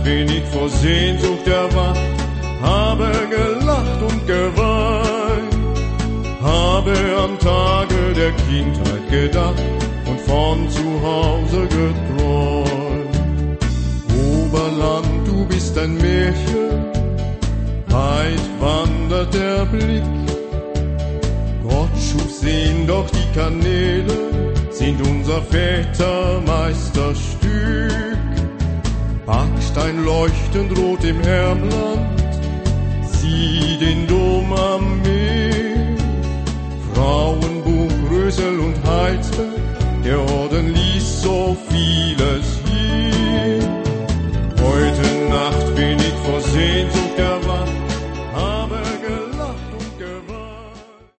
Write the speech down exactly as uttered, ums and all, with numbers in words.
bin ich vor Sehnsucht erwacht, habe gelacht und geweint, habe am Tage der Kindheit gedacht und von zu Hause geträumt. Oberland, du bist ein Märchen, weit wandert der Blick. Gott schuf Seen, doch die Kanäle sind unser Väter Meisterstück. Backstein leuchtend rot im Ermland, sieh den Dom am Meer. Frauenbuch, Rösel und Heizberg, der Orden ließ so vieles hier. Heute Nacht bin ich vor Sehnsucht